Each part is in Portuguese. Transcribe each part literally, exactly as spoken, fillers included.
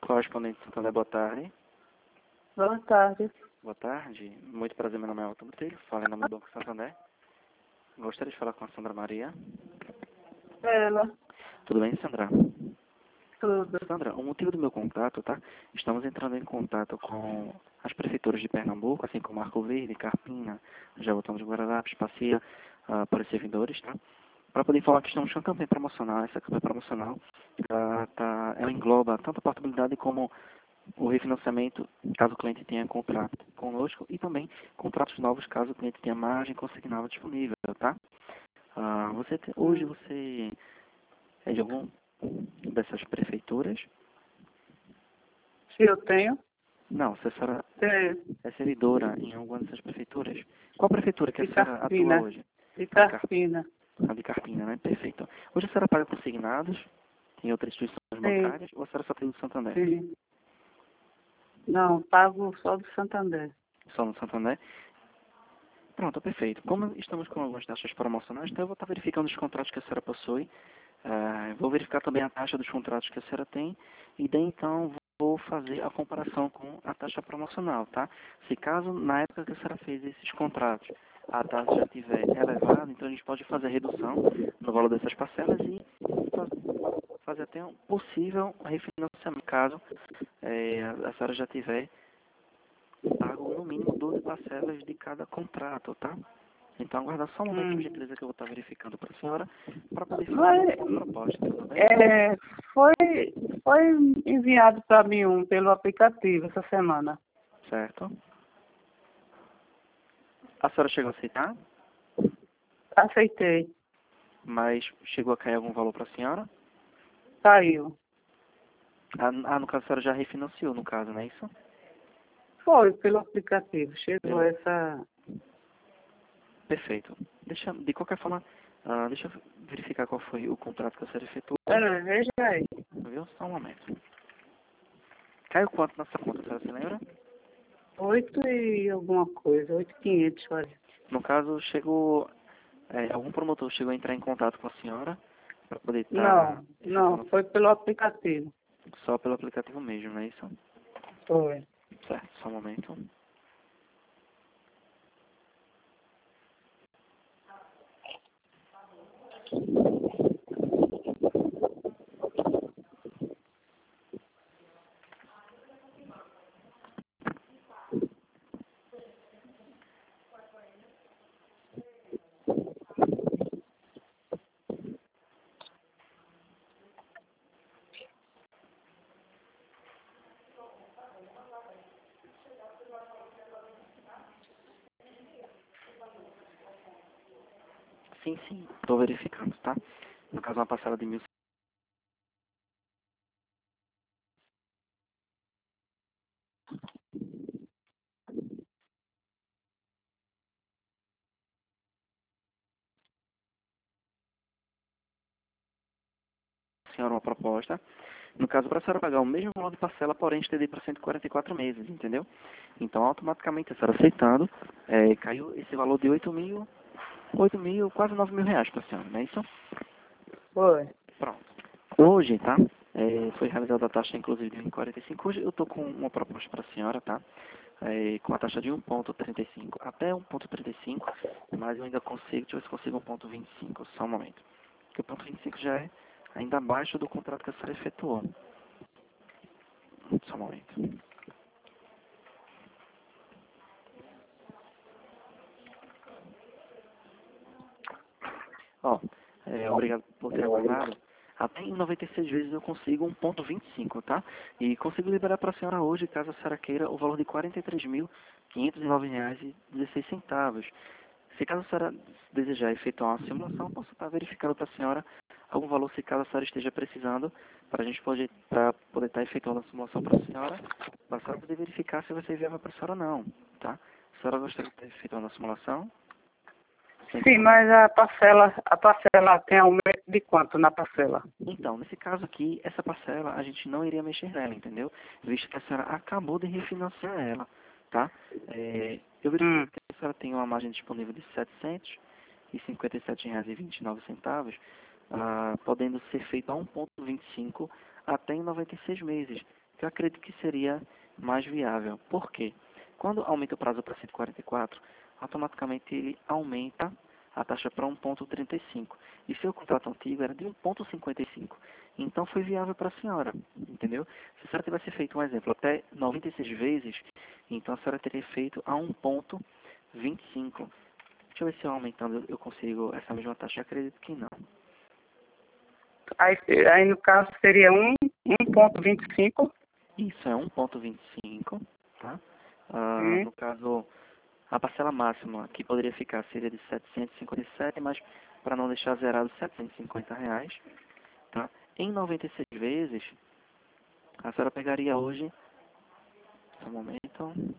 Correspondente Santander, boa tarde. Boa tarde. Boa tarde. Muito prazer, meu nome é Elton Botelho. Fala em nome do Banco Santander. Gostaria de falar com a Sandra Maria. Ela. Tudo bem, Sandra? Tudo. Sandra, o motivo do meu contato, tá? Estamos entrando em contato com as prefeituras de Pernambuco, assim como Arco Verde, Carpina, Jaboatão de Guararapes, Passeia, uh, para os servidores, tá? Para poder falar que estamos com uma campanha promocional. Essa campanha promocional, tá, tá, ela engloba tanto a portabilidade como o refinanciamento, caso o cliente tenha contrato conosco, e também contratos novos, caso o cliente tenha margem consignada disponível, tá? Ah, você te, hoje você é de algum dessas prefeituras? Se eu tenho? Não, se a senhora É, é servidora em alguma dessas prefeituras. Qual prefeitura que a de senhora atua Carpina. hoje? De A de Car- Carpina. a de Carpina, né? Perfeito. Hoje a senhora paga consignados em outras instituições Sim, bancárias ou a senhora só tem no Santander? sim. Não, pago só do Santander. Só no Santander? Pronto, perfeito. Como estamos com algumas taxas promocionais, então eu vou estar verificando os contratos que a senhora possui. Eh, vou verificar também a taxa dos contratos que a senhora tem e daí então vou fazer a comparação com a taxa promocional, tá? Se caso na época que a senhora fez esses contratos a taxa já estiver elevada, então a gente pode fazer redução no valor dessas parcelas e fa- fazer até um possível refinanciamento, caso eh, a senhora já tiver pago no mínimo doze parcelas de cada contrato, tá? Então aguarda só um momento, por Hum. gentileza, que eu vou estar verificando para a senhora, para poder Mas, fazer uma proposta, tudo bem? é, foi, foi enviado para mim um pelo aplicativo essa semana. Certo. A senhora chegou a aceitar, Aceitei. mas chegou a cair algum valor para a senhora? Saiu. Ah, ah, no caso a senhora já refinanciou, no caso, não é isso? Foi pelo aplicativo. Chegou Pelo- essa. Perfeito. Deixa, de qualquer forma, ah, deixa eu verificar qual foi o contrato que a senhora efetuou, É, veja aí. viu? Só um momento. Caiu quanto na sua conta, a senhora se lembra? Oito e alguma coisa. Oito e quinhentos, olha. No caso, chegou, é, algum promotor chegou a entrar em contato com a senhora para poder estar Não, não, efetuando foi pelo aplicativo. só pelo aplicativo mesmo, não é isso? Foi. Certo, só um momento. Sim, sim, estou verificando, tá? No caso, uma parcela de mil. Senhora, uma proposta. No caso, para a senhora pagar o mesmo valor de parcela, porém estender para cento e quarenta e quatro meses, entendeu? Então, automaticamente, a senhora aceitando, é, caiu esse valor de oito mil, oito mil, quase nove mil reais para a senhora, não é isso? Foi. Pronto. Hoje, tá? É, foi realizada a taxa, inclusive, de um vírgula quarenta e cinco. Hoje eu estou com uma proposta para a senhora, tá? É, com a taxa de um vírgula trinta e cinco até um vírgula trinta e cinco, mas eu ainda consigo, deixa eu ver se consigo um vírgula vinte e cinco, só um momento. Porque o ponto vinte e cinco já é ainda abaixo do contrato que a senhora efetuou. Só um momento. Ó, é, obrigado por ter aguardado. Até em noventa e seis vezes eu consigo um vírgula vinte e cinco, tá? E consigo liberar para a senhora hoje, caso a senhora queira, o valor de quarenta e três mil, quinhentos e nove reais e dezesseis centavos. Se caso a senhora desejar efetuar uma simulação, posso estar verificando para a senhora algum valor, se caso a senhora esteja precisando, para a gente poder, pra poder estar efetuando a simulação para a senhora, para a senhora poder verificar se vai ser viável para a senhora ou não, tá? A senhora gostaria de estar efetuando a simulação? Sem Sim, compromisso. mas a parcela, a parcela tem aumento de quanto na parcela? Então, nesse caso aqui, essa parcela a gente não iria mexer nela, entendeu? Visto que a senhora acabou de refinanciar ela, tá? É, eu verifiquei Hum. que a senhora tem uma margem disponível de setecentos e cinquenta e sete reais e vinte e nove centavos, ah, podendo ser feito a um vírgula vinte e cinco até em noventa e seis meses. que eu acredito que seria mais viável. Por quê? Quando aumenta o prazo para cento e quarenta e quatro, automaticamente ele aumenta a taxa para um vírgula trinta e cinco. E seu contrato antigo era de um vírgula cinquenta e cinco. Então foi viável para a senhora, entendeu? Se a senhora tivesse feito um exemplo até noventa e seis vezes, então a senhora teria feito a um vírgula vinte e cinco. Deixa eu ver se eu aumentando eu consigo essa mesma taxa. Eu acredito que não. Aí, aí no caso seria um, um vírgula vinte e cinco. Isso é um vírgula vinte e cinco, tá? Ah, Hum. no caso, a parcela máxima que poderia ficar seria de setecentos e cinquenta e sete, mas para não deixar zerado, setecentos e cinquenta reais, tá? Em noventa e seis vezes, a senhora pegaria hoje, só um momento,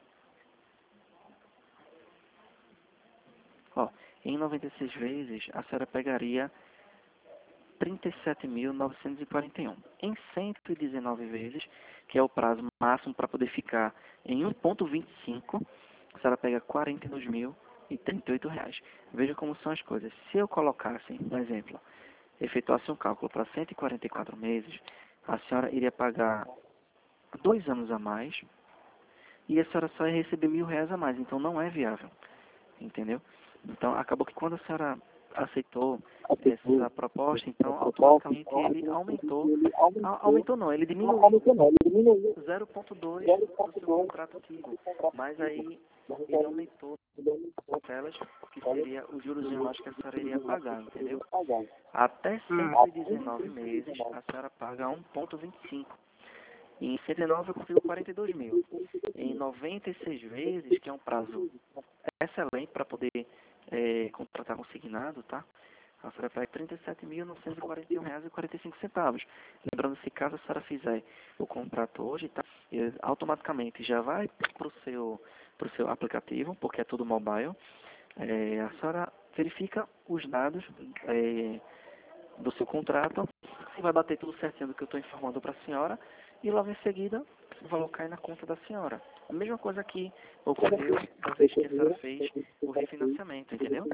ó, em noventa e seis vezes, a senhora pegaria trinta e sete mil novecentos e quarenta e um. Em cento e dezenove vezes, que é o prazo máximo para poder ficar em um vírgula vinte e cinco, a senhora pega quarenta e dois mil e trinta e oito reais. Veja como são as coisas. Se eu colocasse, um exemplo, efetuasse um cálculo para cento e quarenta e quatro meses, a senhora iria pagar dois anos a mais e a senhora só ia receber mil reais a mais. Então não é viável, entendeu? Então acabou que quando a senhora aceitou essa proposta, então automaticamente ele aumentou, a- aumentou não, ele diminuiu zero vírgula dois do seu contrato antigo, mas aí ele aumentou parcelas, que seria os juros menores que a senhora iria pagar, entendeu? Até cento e dezenove meses, a senhora paga um vírgula vinte e cinco. Em cento e nove eu consigo quarenta e dois mil. Em noventa e seis vezes, que é um prazo excelente para poder é, contratar consignado, tá? A senhora pega trinta e sete mil novecentos e quarenta e um reais e quarenta e cinco centavos. Lembrando que caso a senhora fizer o contrato hoje, tá? Ele automaticamente já vai para o seu, pro seu aplicativo, porque é tudo mobile. É, a senhora verifica os dados é, do seu contrato, e vai bater tudo certinho do que eu estou informando para a senhora, e logo em seguida o valor cai na conta da senhora. A mesma coisa que ocorreu a vez que a senhora fez o refinanciamento, entendeu?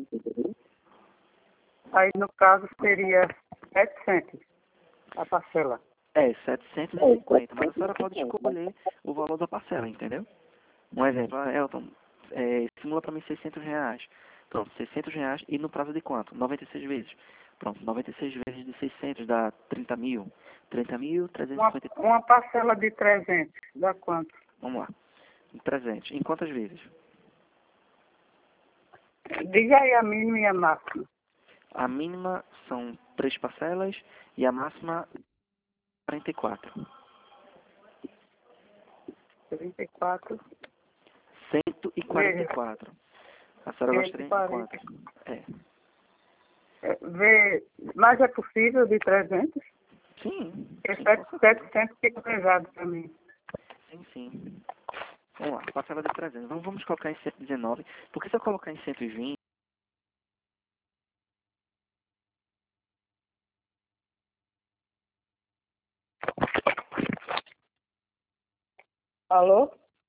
Aí no caso seria setecentos a parcela. É, setecentos e cinquenta, mas a senhora pode escolher o valor da parcela, entendeu? Um exemplo, ah, Elton, é, simula para mim seiscentos reais. Pronto, seiscentos reais e no prazo de quanto? noventa e seis vezes. Pronto, noventa e seis vezes de seiscentos dá trinta mil. trinta mil, trezentos e Uma, cinquenta. uma parcela de trezentos, dá quanto? Vamos lá. trezentos. Em quantas vezes? Diga aí a mínima e a máxima. A mínima são três parcelas e a máxima quarenta e quatro. trinta e quatro. cento e quarenta e quatro. A senhora gostaria de quanto? É. É, vê, mas é possível de trezentos? Sim. Porque Sim, sete- setecentos fica pesado para mim. sim, sim. Vamos lá, parcela de trezentos. Vamos, vamos colocar em cento e dezenove, porque se eu colocar em cento e vinte, Alô?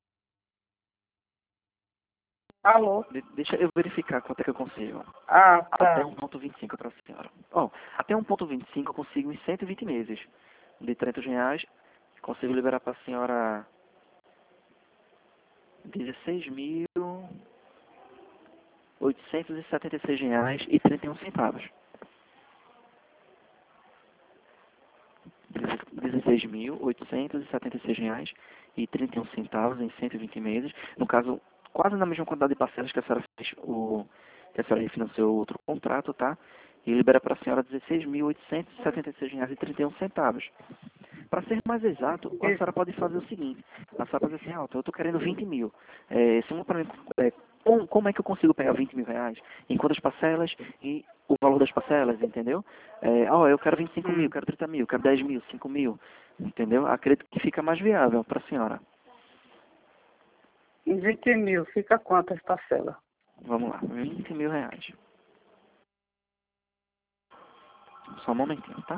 Alô? de- deixa eu verificar quanto é que eu consigo. Ah, Até tá. um vírgula vinte e cinco para a senhora. Ó, até um vírgula vinte e cinco eu consigo em cento e vinte meses. De trezentos reais, consigo liberar para a senhora dezesseis mil oitocentos e setenta e seis reais e trinta e um centavos. dezesseis mil oitocentos e setenta e seis reais e trinta e um centavos em cento e vinte meses. No caso, quase na mesma quantidade de parcelas que a senhora fez o que a senhora refinanciou o outro contrato, tá? E libera para a senhora dezesseis mil oitocentos e setenta e seis reais e trinta e um centavos. Para ser mais exato, a senhora pode fazer o seguinte, a senhora pode dizer assim, ah, eu estou querendo vinte mil. É, simula para mim, é, como, como é que eu consigo pegar vinte mil reais? Em quantas parcelas e o valor das parcelas, entendeu? É, ó, eu quero vinte e cinco mil, Hum. quero trinta mil, quero dez mil, cinco mil, entendeu? Acredito que fica mais viável para a senhora. Em vinte mil, fica quantas parcelas? Vamos lá, vinte mil reais. Só um momentinho, tá?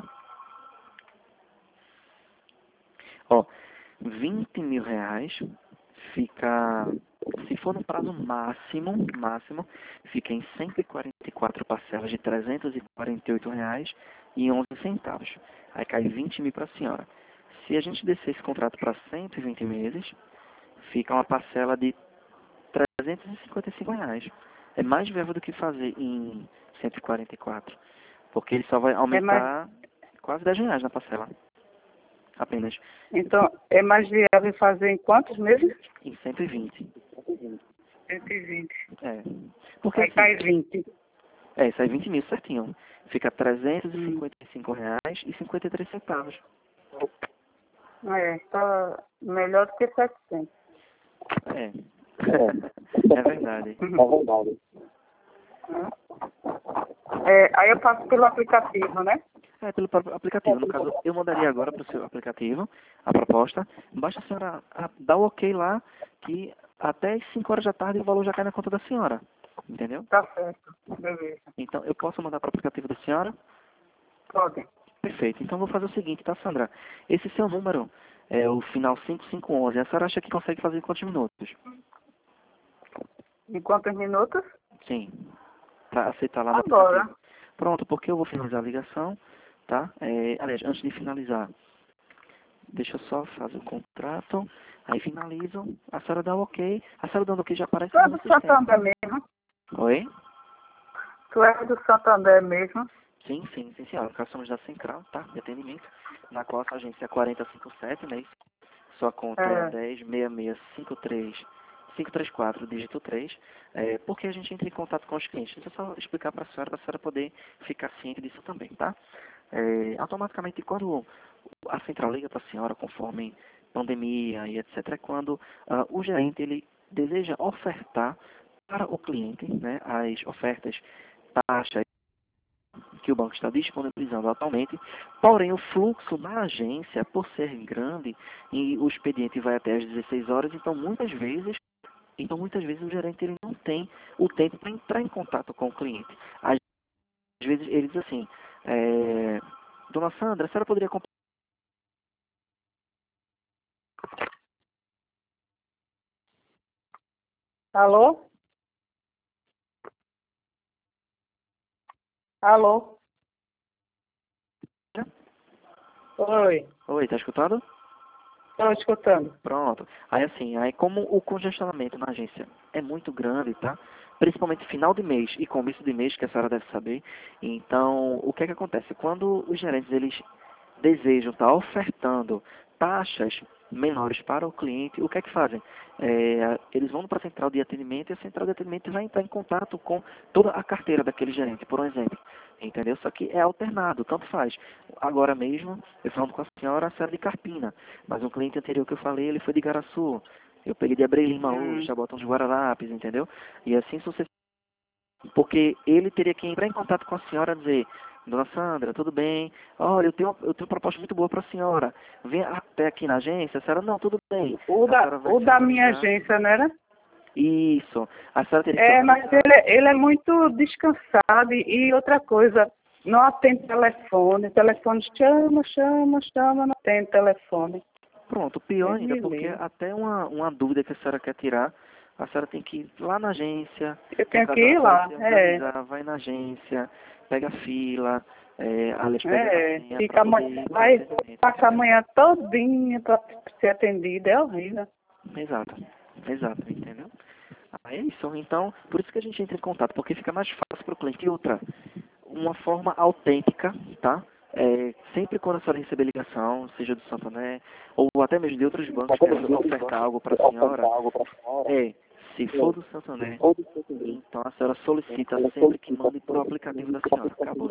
Ó, vinte mil reais fica, se for no prazo máximo, máximo, fica em cento e quarenta e quatro parcelas de trezentos e quarenta e oito reais e onze centavos. Aí cai vinte mil para a senhora. Se a gente descer esse contrato para cento e vinte meses, fica uma parcela de trezentos e cinquenta e cinco reais. É mais viável do que fazer em cento e quarenta e quatro, porque ele só vai É mais, aumentar quase dez reais na parcela, apenas, então, é mais viável fazer em quantos meses? em cento e vinte. cento e vinte. É, porque Aí cai assim, vinte. é, sai vinte mil certinho. Fica trezentos e Hum. cinquenta e cinco reais e cinquenta e três centavos. É, tá melhor do que setecentos. É, É. é verdade. É verdade. É, aí eu passo pelo aplicativo, né? É, pelo próprio aplicativo. No caso, eu mandaria agora para o seu aplicativo a proposta. Basta a senhora a- dar o ok lá, que até as cinco horas da tarde o valor já cai na conta da senhora. Entendeu? Tá certo. Beleza. Então, eu posso mandar para o aplicativo da senhora? Pode. Perfeito. Então, vou fazer o seguinte, tá, Sandra? Esse seu número é o final cinco cinco um um. A senhora acha que consegue fazer em quantos minutos? Em quantos minutos? Sim. Para aceitar lá no Agora. aplicativo. Pronto, porque eu vou finalizar a ligação, tá? É, aliás, antes de finalizar, deixa eu só fazer o contrato, aí finalizo, a senhora dá o ok, a senhora dando ok já aparece Tu é no do sistema. Santander mesmo? Oi? Tu é do Santander mesmo? Sim, sim, sim, senhora. Nós somos da Central, tá? De atendimento, na qual a agência é quatro zero cinco sete, né? Sua conta é a É. dez seis seis cinco três cinco três quatro, dígito três. É, porque a gente entra em contato com os clientes. Deixa eu só explicar para a senhora, para a senhora poder ficar ciente disso também, tá? É, automaticamente, quando a central liga para a senhora, conforme pandemia e etcétera, é quando ah, o gerente ele deseja ofertar para o cliente, né, as ofertas, taxas que o banco está disponibilizando atualmente, porém o fluxo na agência, por ser grande, e o expediente vai até às dezesseis horas, então muitas vezes, então muitas vezes o gerente ele não tem o tempo para entrar em contato com o cliente. Às vezes ele diz assim, é, Dona Sandra, a senhora poderia comprar. Alô? Alô? Oi. Oi, tá escutando? Estou escutando. Pronto. Aí assim, aí como o congestionamento na agência é muito grande, tá? Principalmente final de mês e começo de mês, que a senhora deve saber. Então, o que é que acontece? Quando os gerentes eles desejam estar ofertando taxas menores para o cliente, o que é que fazem? É, eles vão para a central de atendimento e a central de atendimento vai entrar em contato com toda a carteira daquele gerente, por um exemplo. Entendeu? Só que é alternado, tanto faz. Agora mesmo, eu falando com a senhora, a senhora de Carpina, mas um cliente anterior que eu falei, ele foi de Igaraçu. Eu peguei de Abreu Lima hoje, Hum. já botam de Guararapes, entendeu? E assim sucessivamente. Porque ele teria que entrar em contato com a senhora e dizer, Dona Sandra, tudo bem? Olha, eu tenho, eu tenho uma proposta muito boa para a senhora. Vem até aqui na agência. A senhora, não, tudo bem. O A da, senhora vai o se da minha organizar. agência, não era? Isso. A senhora teria que se É, mas organizar. ele, é- ele é muito descansado e, e outra coisa, não atende telefone. Telefone chama, chama, chama, não atende telefone. Pronto, pior Deus ainda, me porque livre. até uma, uma dúvida que a senhora quer tirar, a senhora tem que ir lá na agência, Eu no tenho que caso a ir senhora lá, se é. organizar, vai na agência, pega a fila, é, aliás, pega a É, senha para fica, a poder ma- ir para o vai atendimento, passar a entendeu? manhã todinha para ser atendido, é horrível. Exato, exato, entendeu? Aí é isso, então, por isso que a gente entra em contato, porque fica mais fácil para o cliente. E outra, uma forma autêntica, tá? É, sempre quando a senhora receber ligação, seja do Santander, ou até mesmo de outros bancos querendo ofertar algo para a senhora, é, se for do Santander, então a senhora solicita sempre que mande para o aplicativo da senhora. Acabou.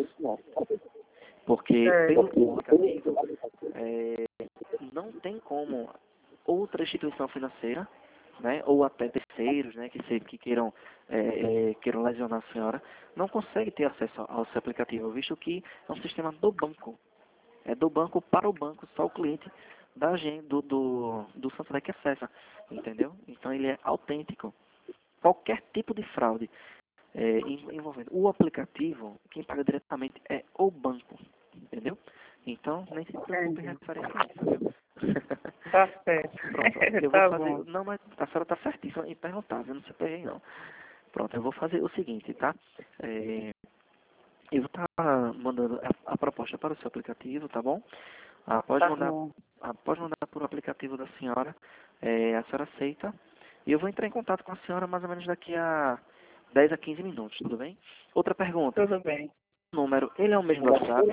Porque É. pelo aplicativo, é, não tem como outra instituição financeira, né, ou até terceiros, né, que, se, que queiram, é, é, queiram lesionar a senhora, não consegue ter acesso ao seu aplicativo, visto que é um sistema do banco. É do banco para o banco, só o cliente da agência, do, do, do Santander que acessa, entendeu? Então ele é autêntico. Qualquer tipo de fraude é, envolvendo o aplicativo, quem paga diretamente é o banco, entendeu? Então, nem se preocupe em Entendi. referente a isso, viu? Tá certo. Pronto, eu vou Tá fazer... bom. Não, mas a senhora está certíssima em perguntar, eu não se peguei não. Pronto, eu vou fazer o seguinte, tá? É, eu vou estar mandando a, a proposta para o seu aplicativo, tá bom? Ah, pode Tá mandar, bom. ah, pode mandar por aplicativo da senhora, é, a senhora aceita, e eu vou entrar em contato com a senhora mais ou menos daqui a dez a quinze minutos, tudo bem? Outra pergunta, Tudo bem. o número, ele é o mesmo do WhatsApp?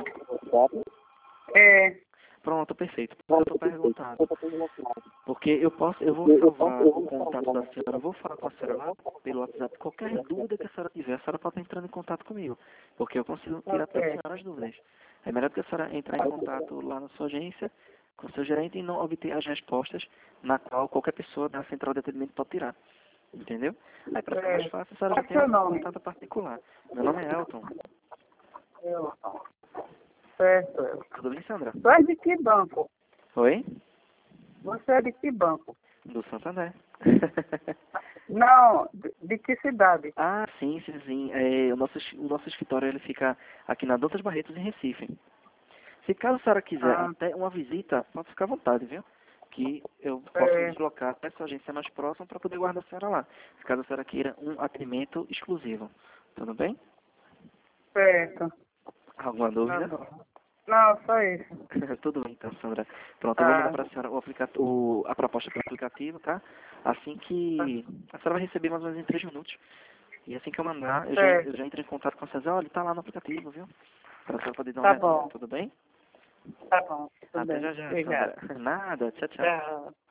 É, Pronto, perfeito. Eu estou perguntando. Porque eu posso, eu vou salvar o contato da senhora, eu vou falar com a senhora lá pelo WhatsApp. Qualquer dúvida que a senhora tiver, a senhora pode estar entrando em contato comigo. Porque eu consigo tirar para a ok. senhora as dúvidas. É melhor que a senhora entrar em contato lá na sua agência, com o seu gerente, e não obter as respostas na qual qualquer pessoa da central de atendimento pode tirar. Entendeu? Aí para ficar mais É, fácil, a senhora qual já é tem seu um nome? contato particular. Meu nome é Elton. Eu. Certo. Tudo bem, Sandra? Tu é de que banco? Oi? Você é de que banco? Do Santander. Não, de, de que cidade? Ah, sim, sim, sim. É, o, nosso, es- o nosso escritório ele fica aqui na Doutas Barretos, em Recife. Se caso a senhora quiser Ah, até uma visita, pode ficar à vontade, viu? Que eu posso me é, deslocar até a sua agência mais próxima para poder guardar a senhora lá. Se caso a senhora queira um atendimento exclusivo. Tudo bem? certo. Alguma Tá dúvida? bom. Não, só isso. Tudo bem, então, Sandra. Pronto, eu vou mandar Tá, para a senhora o aplica- o- a proposta pelo aplicativo, tá? Assim tá que a senhora vai receber mais ou menos em três minutos. E assim que eu mandar, eu já, eu certo. já entro em contato com vocês. Olha, tá lá no aplicativo, viu? Para a senhora poder dar uma Tá olhadinha. bom. Tudo bem? Tá bom. Tudo Até bem. já já, Obrigada. Sandra. Nada, tchau, tchau. Tchau.